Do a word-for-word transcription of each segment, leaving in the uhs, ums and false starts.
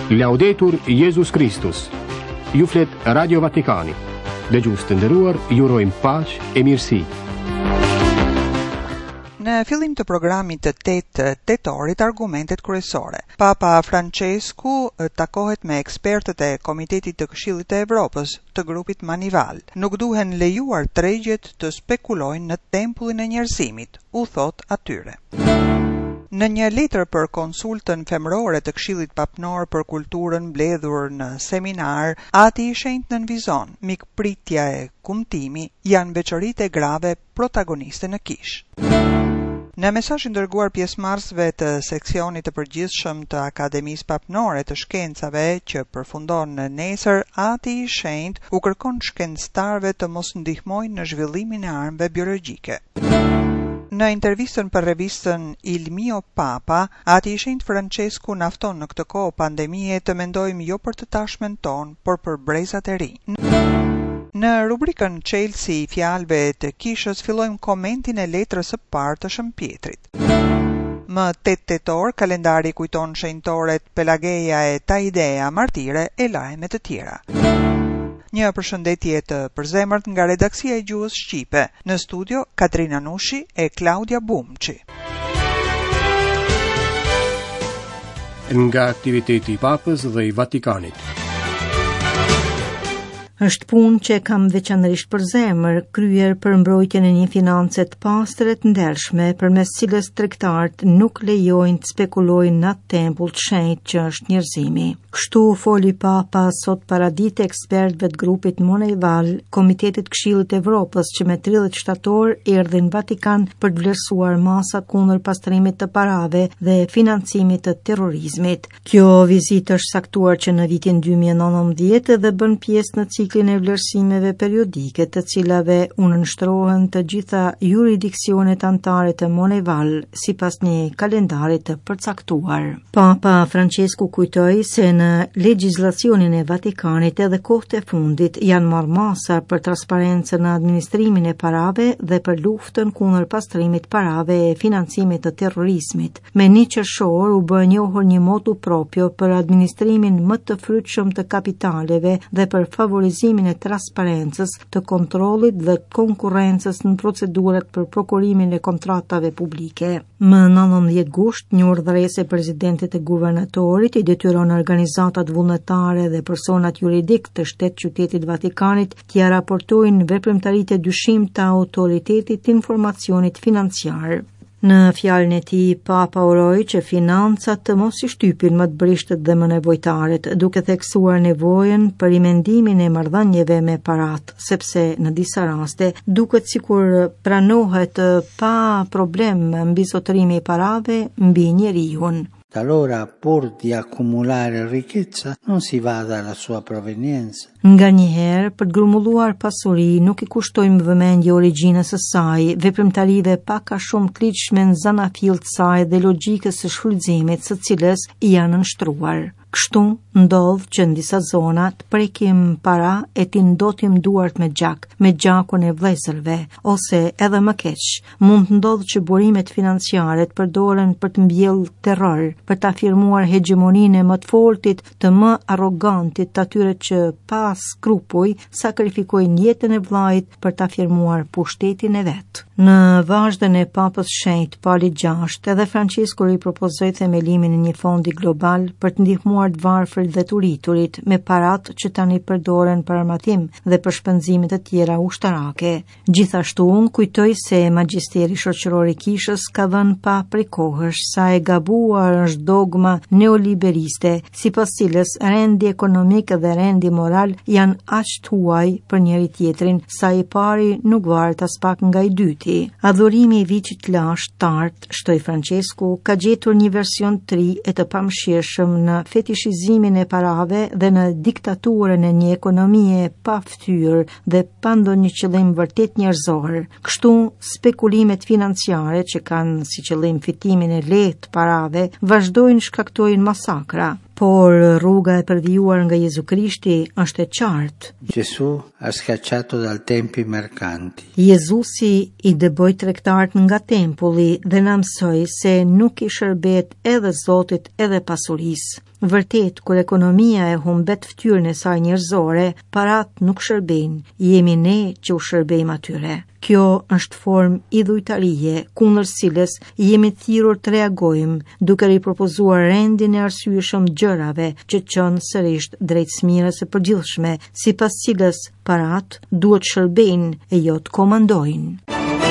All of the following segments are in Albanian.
Laudetur Jesus Christus. Ju flet Radio Vatikani. Dëgjues të nderuar, ju urojmë paqë e mirësi. Në fillim të programit të tetë tetorit, argumentet kryesore. Papa Francesku takohet me ekspertët e Komitetit të Këshillit të Evropës, të grupit Manival. Nuk duhen lejuar tregjet të spekulojnë në tempullin e njerëzimit, u thot atyre. Në një letër për konsultën femërore të Këshillit Papnor për Kulturën mbledhur në seminar, Ati i Shenjtë nënvizon, mikpritja e kumtimi janë veçoritë e grave protagoniste në kish. Në mesazhin dërguar pjesëmarrësve të seksionit të përgjithshëm të Akademisë Papnore të Shkencave që përfundon në nesër, Ati i Shenjtë u kërkon shkencëtarëve të mos ndihmojnë në zhvillimin e armëve biologjike. Në intervistën për revistën Il Mio Papa, Ati i Shenjtë Francesku nafton në këtë kohë pandemie të mendojmë jo për të tashmen ton, por për brezat e ri. Në rubrikën Çelësi i fjalëve të kishës fillojmë komentin e letrës së parë të Shëmpjetrit. Më tetë tetor, kalendari kujton shenjtoret Pelageja e Taidea Martire e lajme të tjera. Një përshëndetje të përzemërt nga redaksia e Gjuhës Shqipe. Në studio, Katrina Nushi e Claudia Bumçi. Nga aktiviteti i Papës dhe i Vatikanit. Është punë që kam veçanërisht për zemër, kryer për mbrojtjen e një finance të pastre të ndershme, përmes cilës tregtarët nuk lejojnë të spekulojnë në atë tempull të shenjtë që është njerëzimi. Kështu foli Papa sot para ditë ekspertëve të grupit Manival, Komitetit Këshillit të Evropës, që me tridhjetë shtator erdhin në Vatikan për të vlerësuar masat kundër pastrimit të parave dhe financimit të terrorizmit. Kjo vizitë është saktuar që në vitin dy mijë e nëntëmbëdhjetë dhe bën pjesë në ciklin e vlerësimeve periodike, të cilave u nënshtrohen të gjitha jurisdiksionet antare të Manival sipas një kalendari të përcaktuar. Papa Francesku kujtoi se në legjislacionin e Vatikanit edhe kohët e fundit janë marrë masa për transparencën në administrimin e parave dhe për luftën kundër pastrimit parave e financimit të terrorizmit. Me një qershor u bë njohur një motu proprio për administrimin më të frytshëm të kapitaleve dhe për favorizimin e transparencës, të kontrollit dhe konkurrencës në procedurat për prokurimin e kontratave publike. Më nëntëmbëdhjetë gusht, një urdhëresë e presidentit e guvernatorit i detyron organizatat vullnetare dhe personat juridik të shtet qytetit Vatikanit t'ia raportojnë veprimtaritë e dyshim të autoritetit të informacionit financiar. Në fjalën e tij, Papa uroi që financat të mos i shtypin më të brishtët dhe më nevojtarët, duke theksuar nevojën për rimendimin e marrëdhënieve me parat, sepse në disa raste duket sikur pranohet pa problem mbizotërimi i parave mbi njeriu. Talora, pur di accumulare ricchezza, non si va dalla sua provenienza. Nga njëherë, për të grumbulluar pasuri, nuk i kushtojmë vëmendje origjinës së saj, veprimtarive pak a shumë të lidhshme në zanafill të saj dhe logjikës së shfrytëzimit së cilës i janë nënshtruar. Kështu ndodh që në disa zona të prekim para e ti ndotim duart me gjak, me gjakun e vëllezërve, ose edhe më keq, mund të ndodh që burimet financiare të përdoren për të mbjellë terror, për të afirmuar hegemoninë e më të fortit, të më arrogantit, të atyre që pas skrupuj sakrifikojnë jetën e vllajt për të afirmuar pushtetin e vet. Në vazhdën e Papës Shenjtë Pali gjashtë, edhe Francesku ripropozoi themelimin e një fondi global për të ndihmuar të varfrit dhe të rriturit me parat që tani përdoren për armatim dhe për shpenzimet e tjera ushtarake. Gjithashtu unë kujtoj se magjisteri shoqëror i kishës ka dhënë pa prej kohësh sa e gabuar është dogma neoliberiste, sipas cilës rendi ekonomik dhe rendi moral janë aq të huaj për njëri tjetrin, sa i pari nuk varet as pak nga i dyti. Adhurimi i viçit lashtë tart, shtoi Francesku, ka gjetur një version të ri e të pamshirshëm në fetishizimin e parave dhe në diktaturën e një ekonomie pa ftyrë dhe pa ndonjë qëllim vërtet njerëzor. Kështu, spekulimet financiare që kanë si qëllim fitimin e lehtë parave vazhdojnë shkaktojnë masakra. Por rruga e përvijuar nga Jezu Krishti është e qartë. Gesù ha scacciato dal tempio i mercanti. Jezusi i dëboi tregtarët nga tempulli dhe na mësoi se nuk i shërbet edhe Zotit edhe pasurisë. Vërtet, kur ekonomia e humbet ftyrën e saj njerëzore, parat nuk shërbejnë, jemi ne që u shërbejmë atyre. Kjo është formë idhujtarie, kundër cilës jemi thirrur të reagojmë duke ripropozuar rendin e arsyeshëm gjërave që çon sërish drejt smirës së përgjithshme, sipas cilës parat duhet shërbejnë e jo të komandojnë.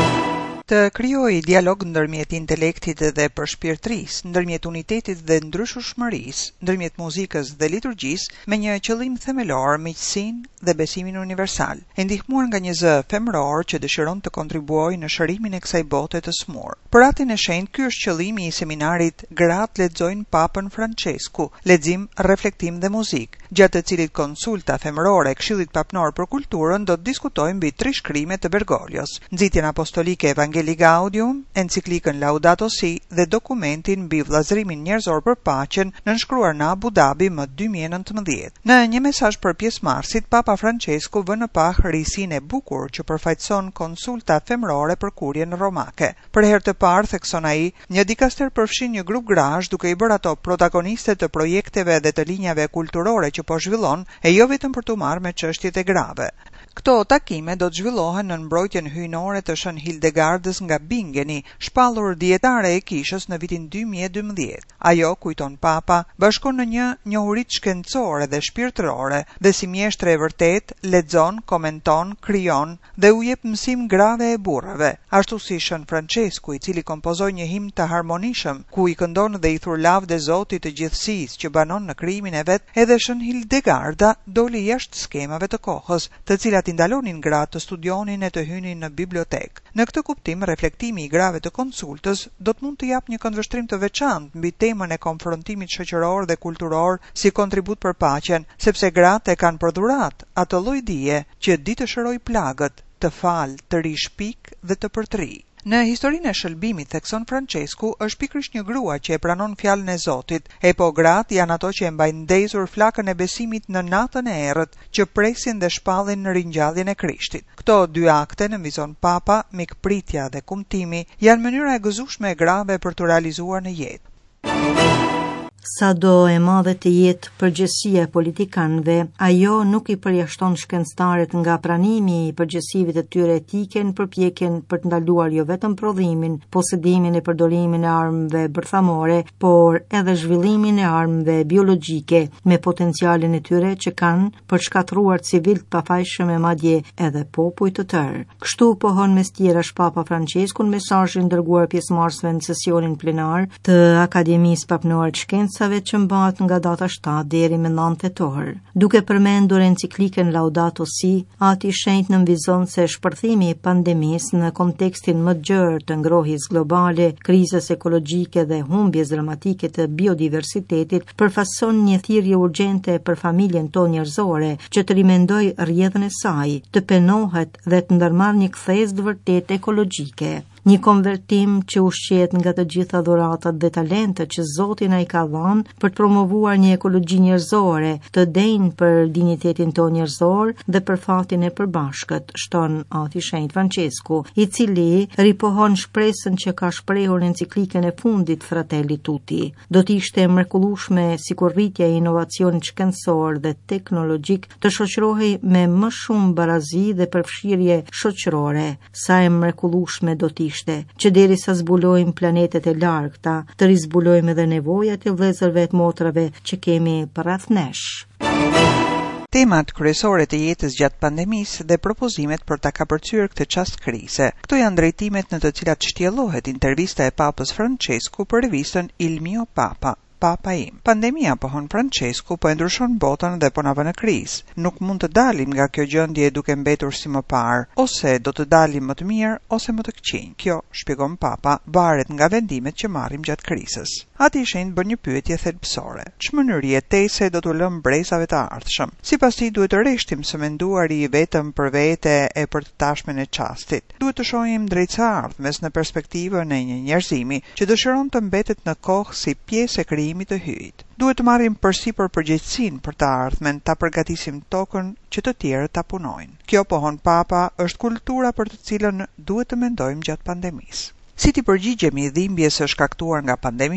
Të krijojë dialog ndërmjet intelektit dhe përshpirtërisë, ndërmjet unitetit dhe ndryshueshmërisë, ndërmjet muzikës dhe liturgjisë me një qëllim themelor, miqësinë dhe besimin universal, e ndihmuar nga një zë femëror që dëshiron të kontribuojë në shërimin e kësaj bote të smur. Për atin e shenjtë, ky është qëllimi i seminarit Gratë lexojnë Papën Francesku, lexim, reflektim dhe muzikë, gjatë të cilit konsulta femërore e Këshillit Papnor për Kulturën do të diskutojnë mbi tri shkrimet të Bergoglios: nxitjen apostolike Evangelii Gaudium, enciklikën Laudato Si dhe dokumentin mbi vllazërimin njerëzor për paqen, nënshkruar në Abu Dhabi më dy mijë e nëntëmbëdhjetë. Në një mesazh për pjesëmarrësit, Papa Francesku vë në pa risinë e bukur që përfaqëson konsulta femërore për kurjen romake. Për herë të parë, thekson ai, një dikaster përfshin një grup grash duke i bërë ato protagoniste të projekteve dhe të linjave kulturore që po zhvillon, e jo vetëm për të marrë me çështjet e grave. Këto takime do të zhvillohen në mbrojtjen hyjnore të Shën Hildegardës nga Bingeni, shpallur dietare e kishës në vitin dy mijë e dymbëdhjetë. Ajo, kujton Papa, bashkon në një njohuri shkencore dhe shpirtërore dhe si mjeshtre e vërtet lexon, komenton, krijon dhe u jep mësim grave e burrave, ashtu si Shën Francesku, i cili kompozoi një himn të harmonishëm ku i këndon dhe i thur lavde Zotit të gjithësisë që banon në krijimin e vet. Edhe Shën Hildegarda doli jashtë skemave të kohës, të cilat i ndalonin gratë të studionin e të hynin në bibliotek. Në këtë kuptim, reflektimi i grave të konsultës do të mund të jap një këndvështrim të veçantë mbi temën e konfrontimit shoqëror dhe kulturor si kontribut për paqen, sepse gratë e kanë për dhuratë atë lloj dije që di të shëroj plagët, të falë, të rish pikë dhe të përtri. Në historinë e shëlbimit, thekson Francesku, është pikërisht një grua që e pranon fjalën e Zotit, e po gratë janë ato që e mbajnë ndezur flakën e besimit në natën e errët, që presin dhe shpallin në ringjalljen e Krishtit. Këto dy akte, në vizon Papa, mikpritja dhe kumtimi, janë mënyra e gëzueshme e grave për të realizuar në jetë. Sa do e madhe të jetë përgjegjësia e politikanëve, ajo nuk i përjashton shkencëtarët nga pranimi i përgjegjësive të tyre etike në përpjekjen për të ndaluar jo vetëm prodhimin, posedimin e përdorimin e armëve bërthamore, por edhe zhvillimin e armëve biologjike me potencialin e tyre që kanë për të shkatruar civilt pafajshëm e madje edhe popull të tërë. Kështu pohon mes tjerash Papa Francesku në mesazhin dërguar pjesëmarrësve në sesionin plenar të Akademisë Papnore të Shkencave që mbahet nga data shtatë deri me nëntë tetor. Duke përmendur enciklikën Laudato Si, ati shenjtë nënvizon se shpërthimi i pandemisë në kontekstin më gjerë të ngrohjes globale, krizës ekologjike dhe humbjes dramatike të biodiversitetit përfason një thirrje urgjente për familjen tonë njerëzore që të rimendoj rrjedhën e saj, të penohet dhe të ndërmarrë një kthesë të vërtetë ekologjike. Një konvertim që ushqet nga të gjitha dhuratat dhe talentet që Zoti na i ka dhënë për të promovuar një ekologji njerëzore, të denjë për dinjitetin tonë njerëzor dhe për fatin e përbashkët, shton ati shenjtë Francesku, i cili ripohon shpresën që ka shprehur në enciklikën e fundit Fratelli Tutti. Do të ishte mrekullueshme sikur rritja e inovacionit shkencor dhe teknologjik të shoqërohej me më shumë barazi dhe përfshirje shoqërore. Sa e mrekullueshme do të që deri sa zbulojmë planetet e largëta, të rizbulojmë edhe nevojat e vëllezërve të motrave që kemi përreth nesh. Temat kryesore të jetës gjatë pandemisë dhe propozimet për ta kapërcyer këtë çast krize. Këto janë drejtimet në të cilat shtjellohet intervista e Papës Francesku për revistën Il Mio Papa. Papa im. Pandemia, pohon Francesku, po e ndryshon botën dhe po na vë në krizë. Nuk mund të dalim nga kjo gjendje duke mbetur si më parë, ose do të dalim më të mirë ose më të këqij. Kjo, shpjegon Papa, varet nga vendimet që marrim gjatë krizës. Ati i shenjtë bën një pyetje thelbësore. Ç'mënyrë jetese do t'u lëm brezave të ardhshëm? Sipas tij duhet të rreshtim së menduari vetëm për vete e për të tashmen e çastit. Duhet të shohim drejt së ardhmes në perspektivën e një njerëzimi që dëshiron të mbetet në kohë si pjesë e krijimit të hyjt. Duhet të marrim përsipër përgjegjësinë për të ardhmen, ta përgatisim tokën që të tjerët ta punojnë. Kjo, pohon Papa, është kultura për të cilën duhet të mendojmë gjatë pandemisë. Si ti përgjigjemi dhimbjes së shkaktuar nga pandemia,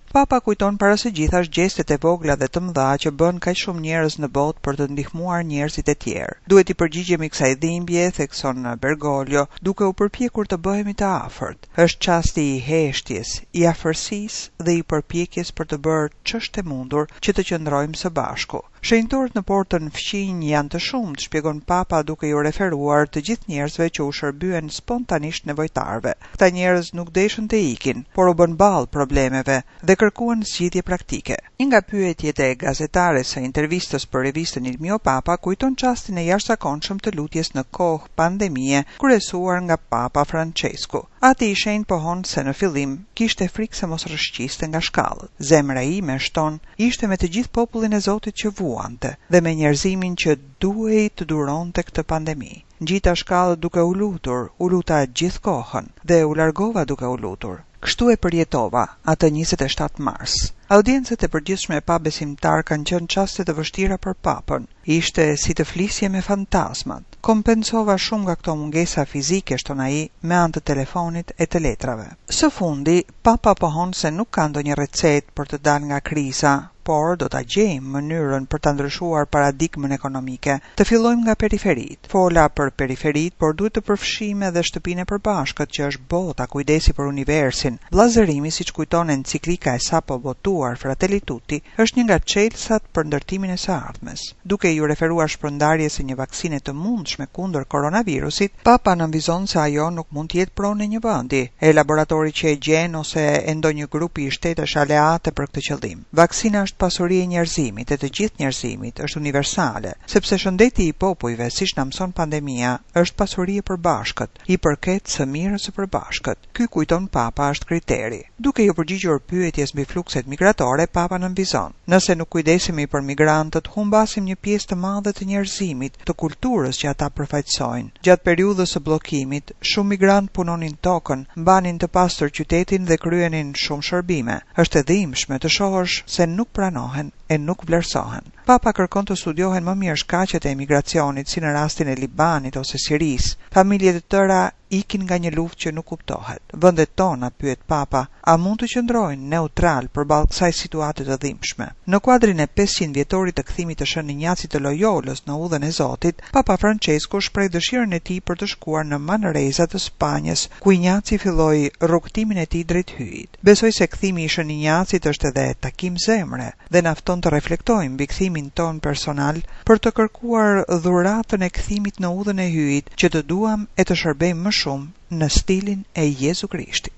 Papa kujton para së gjithash gjestet e vogla dhe të mëdha që bën kaq shumë njerëz në botë për të ndihmuar njerëzit e tjerë. Duhet i përgjigjemi kësaj dhimbje, thekson Bergoglio, duke u përpjekur të bëhemi të afërt. Është çasti i heshtjes, i afërsisë dhe i përpjekjes për të bërë ç'është e mundur që të qëndrojmë së bashku. Shenjtorët në portën fqinj janë të shumtë, shpjegon Papa duke ju referuar të gjithë njerëzve që u shërbyen spontanisht nevojtarve. Këta njerëz nuk deshën të ikin, por u bën ballë problemeve dhe kërkuan zgjidhje praktike. Një nga pyetjet e gazetares së intervistës për revistën Il Mio Papa kujton çastin e jashtëzakonshëm të lutjes në kohë pandemie, kryesuar nga Papa Francesku. Ati i shenjtë pohon se në fillim kishte frikë se mos rrëshqiste nga shkallët. Zemra ime, shton, ishte me të gjithë popullin e Zotit që vuante dhe me njerëzimin që duhej të duronte këtë pandemi. Ngjita shkallët duke u lutur, u luta gjithë kohën dhe u largova duke u lutur. Kështu e përjetova atë njëzet e shtatë mars. Audiencët e përgjithshme e pabesimtar kanë qenë çaste të vështira për Papën. Ishte si të flisje me fantazmat. Kompensova shumë nga këto mungesa fizike, shton ai, me anë të telefonit e të letrave. Së fundi, Papa pohon se nuk ka ndonjë recetë për të dalë nga kriza, por do ta gjejmë mënyrën për ta ndryshuar paradigmën ekonomike. Të fillojmë nga periferit. Fola për periferit, por duhet të përfshijmë edhe shtëpinë e përbashkët që është bota, kujdesi për universin. Vllazërimi, siç kujton enciklika e sapo votuar Fratelli Tutti, është një nga çelësat për ndërtimin e së ardhmes. Duke ju referuar shpërndarjes së një vaksine të mundshme kundër koronavirusit, Papa nënvizon se ajo nuk mund të jetë pronë në një vendi, e laboratori që e gjen ose e ndonjë grupi i shtetësh aleate për këtë qëllim. Vaksina është pasuri e njerëzimit, e të gjithë njerëzimit, është universale, sepse shëndeti i popujve, siç na mëson pandemia, është pasuri e përbashkët, i përket së mirës së përbashkët. Ky, kujton Papa, është kriteri. Duke ju përgjigjur pyetjes mbi flukset migratore, Papa nënvizon: nëse nuk kujdesemi për migrantët, humbasim një pjesë të madhe të njerëzimit, të kulturës që ata përfaqësojnë. Gjatë periudhës së bllokimit, shumë migrant punonin tokën, mbanin të pastër qytetin dhe kryenin shumë shërbime. Është e dhimbshme të shohësh se nuk pranohen e nuk vlerësohen. Papa kërkon të studiohen më mirë shkaqet e emigracionit, si në rastin e Libanit ose Siris. Familjet e tëra ikin nga një luftë që nuk kuptohet. Vendet tona, pyet Papa, a mund të qëndrojnë neutral përballë kësaj situate të dhimbshme? Në kuadrin e pesëqind vjetorit të kthimit të Shën Injacit të Loyolës në udhën e Zotit, Papa Francesku shpreh dëshirën e tij për të shkuar në Manresa të Spanjës, ku Injaci filloi rrugtimin e tij drejt hyjit. Besoj se kthimi i Shën Injacit është edhe takim zemre dhe na fton të reflektojmë mbi kthimin ton personal për të kërkuar dhuratën e kthimit në udhën e hyjit që të duam e të shërbejmë më shumë në stilin e Jezu Krishtit.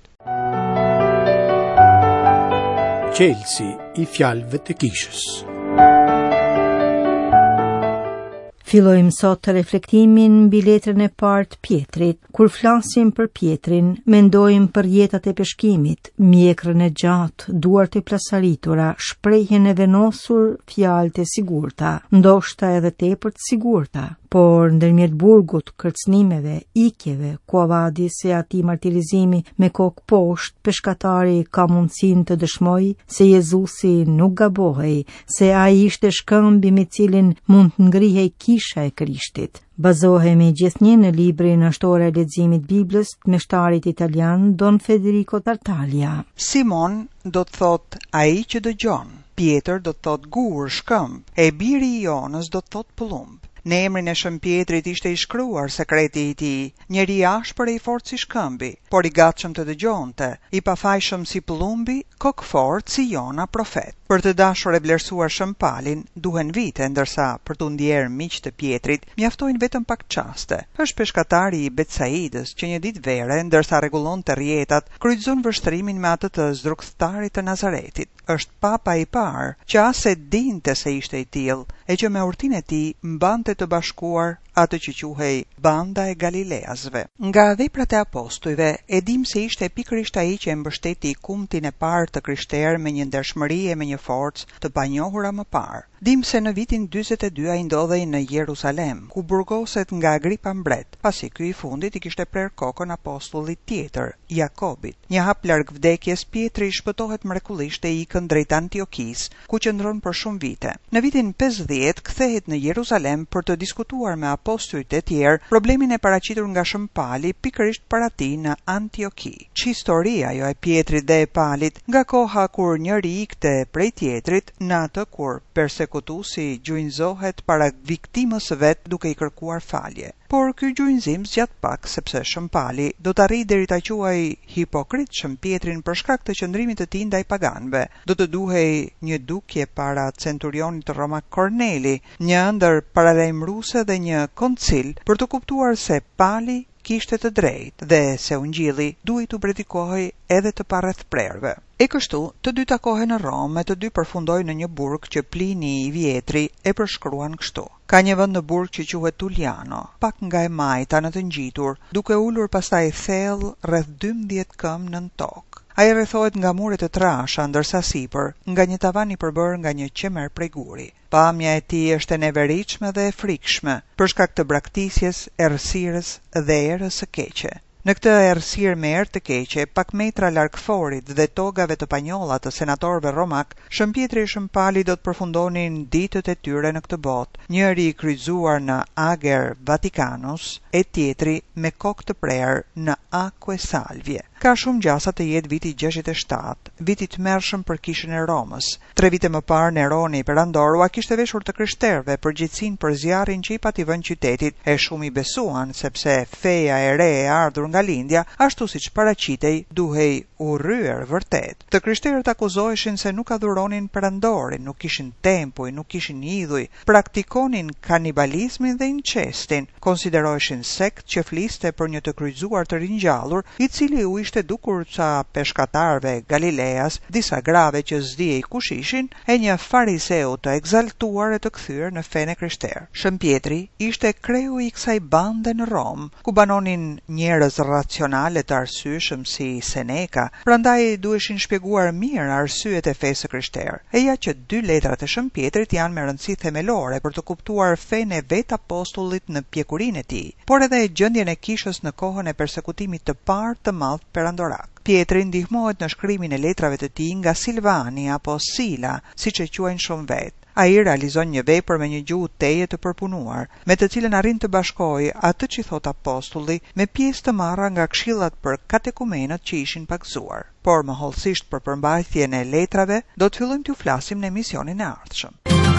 Qelsi i fjalëve të kishës. Fillojmë sot të reflektimin mbi letrën e parë të Pjetrit. Kur flasim për Pjetrin, mendojmë për jetat e peshkimit, mjekrën e gjatë, duart e plasaritura, shprehjen e venosur, fjalët e sigurta, ndoshta edhe tepër të sigurta. Por ndërmjet burgut, kërcënimeve, ikjeve, kuavadis e atij martirizimi me kokë poshtë, peshkatari ka mundësinë të dëshmojë se Jezusi nuk gabohej, se ai ishte shkëmbi me cilin mund të ngrihej kisha e Krishtit. Bazohemi gjithnjë në librin ashtore e leximit Biblës të meshtarit italian Don Federico Tartaglia. Simon do të thot ai që dëgjon, Pjetër do të thot gur, shkëmb, e biri i Jonës do të thot pullumb. Në emrin e Shën Pjetrit ishte i shkruar sekreti i tij, njeri i ashpër e i fortë si shkëmbi, por i gatshëm të dëgjonte, i pafajshëm si pullumbi, kokfort si Jona profet. Për të dashur e vlerësuar shëmpalin, duhen vite, ndërsa për të ndjerë miq të Pjetrit, mjaftojnë vetëm pak çaste. Është peshkatari i Betsaidës që një ditë vere, ndërsa rregullonte rrjetat, kryqëzon vështrimin me atë të zdrukthtarit të Nazaretit. Është Papa i parë që as e dinte se ishte i tillë, e që me urtinë e tij mbante të bashkuar atë që quhej Banda e Galileasve. Nga veprat e apostujve, e dim se ishte pikërisht ai që e mbështeti kumtin e parë të krishterë me një ndershmëri e me një forcë të panjohura më parë. Dim se në vitin dyzet e dy ai ndodhej në Jerusalem, ku burgoset nga Agripa mbret, pasi ky i fundit i kishte prerë kokën apostullit tjetër, Jakobit. Një hap larg vdekjes, Pietri shpëtohet mrekullisht e ikën drejt Antiokis, ku qëndron për shumë vite. Në vitin pesëdhjetë kthehet në Jerusalem për të diskutuar me apostujt e tjerë problemin e paraqitur nga Shëmpali pikërisht para tij në Antioki. Historia jo e Pjetrit dhe e Palit nga koha kur njëri ikte prej tjetrit në atë kur persekutuesi gjunjëzohet para viktimës së vet duke i kërkuar falje. Por ky gjunjëzim zgjat pak sepse Shëmpali do të arrijë deri ta quajë hipokrit Shëmpjetrin për shkak të qëndrimit të tij ndaj paganëve. Do të duhej një dukje para centurionit romak Korneli, një ëndër paralajmëruese dhe një koncil për të kuptuar se Pali kishte të drejtë dhe se ungjilli duhej të predikohej edhe të parrethprerve. E kështu, të dy takohen në Romë e të dy përfundojnë në një burg që Plini i Vjetri e përshkruan kështu. Ka një vend në burg që quhet Tuliano, pak nga e majta në të ngjitur, duke ulur pastaj thellë rreth dymbëdhjetë këmbë nën tokë. Ai rrethohet nga mure të trasha, ndërsa sipër nga një tavan i përbërë nga një qemer prej guri. Pamja e tij është e neveritshme dhe e frikshme, për shkak të braktisjes, errësirës dhe erës së keqe. Në këtë errësirë me erë të keqe, pak metra larg forit dhe togave të panjolla të senatorëve romak, Shëmpjetri e Shëmpali do të përfundonin ditët e tyre në këtë botë, njëri i kryqëzuar në Ager Vaticanus, e tjetri me kokë të prerë në Aquae Salvie. Ka shumë gjasa të jetë viti gjashtëdhjetë e shtatë, viti të tmerrshëm për kishën e Romës. Tre vite më parë Neroni perandor ua kishte veshur të krishterëve përgjegjësinë për zjarrin që i pati vënë qytetit, e shumë i besuan sepse feja e re e ardhur nga lindja, ashtu siç paraqitej, duhej u rryer vërtet. Të krishterët akuzoheshin se nuk adhuronin perandorin, nuk kishin tempuj, nuk kishin idhuj, praktikonin kanibalizmin dhe incestin, konsideroheshin sekt që fliste për një të kryqëzuar të ringjallur, i cili u ishte dukur ca peshkatarve Galileas, disa grave që s'diej kush ishin, e një fariseu të egzaltuar e të kthyer në fenë krishterë. Shëmpjetri ishte kreu i kësaj bande në Rom, ku banonin njerëz racionale të arsyeshëm si Seneca, prandaj duheshin shpjeguar mirë arsyet e fesë krishterë. E ja që dy letrat e Shëmpjetrit janë me rëndësi themelore për të kuptuar fenë e vet apostullit në pjekurinë e tij, por edhe gjendjen e kishës në kohën e persekutimit të parë të madh perandorak. Pjetri ndihmohet në shkrimin e letrave të tij nga Silvani apo Sila, siç e quajnë shumë vet. Ai realizon një vepër me një gjuhë teje të përpunuar, me të cilën arrin të bashkojë atë që thot apostulli me pjesë të marra nga këshillat për katekumenët që ishin pagzuar. Por më hollësisht për përmbajtjen e letrave, do të fillojmë t'ju flasim në emisionin e ardhshëm.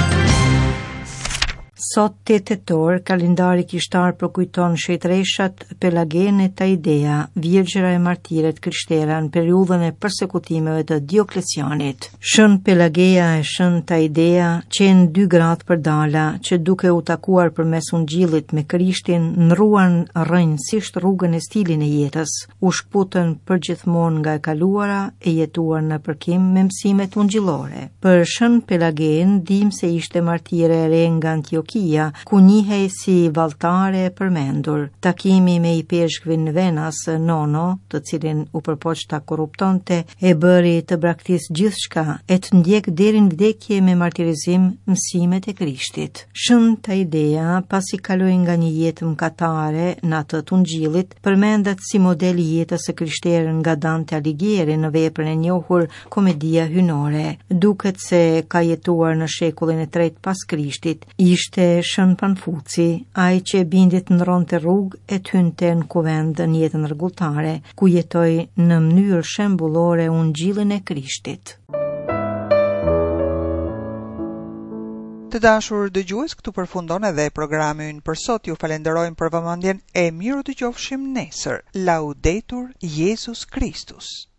Sot tetë tetor, kalendari kishtar përkujton shejtreshat Pelagene Taidea, Vjergjëra e Martiret Krishtera në periudhën e përsekutimeve të Dioklecianit. Shën Pelageja e shën Taidea qenë dy gratë përdala që duke u takuar përmes ungjillit me Krishtin ndruan rrënjësisht rrugën e stilin e jetës, u shkputën përgjithmonë nga e kaluara e jetuar në përkim me mësimet ungjillore. Për shën Pelagen dim se ishte martire e re nga Antiokia, ku njihej si valltare e përmendur. Takimi me i peshkvin Venas Nono, të cilin u përpoq ta korruptonte, e bëri të braktis gjithçka e të ndjek deri në vdekje me martirizim mësimet e Krishtit. Shën Taidea, pasi kaloi nga një jetë mëkatare në atë të ungjillit, përmendet si model i jetës së krishterë nga Dante Alighieri në veprën e njohur Komedia Hynore. Duket se ka jetuar në shekullin e tretë pas Krishtit. Ishte Shën Panfuci, ai që e bindit në ronë të rrugë e të hynte në kuvend në jetën rregulltare, ku jetoi në mënyrë shembullore ungjillin e Krishtit. Të dashur dëgjues, këtu përfundon edhe programi ynë për sot. Ju falenderojmë për vëmendjen e miru të qofshim nesër. Laudetur Jesus Christus.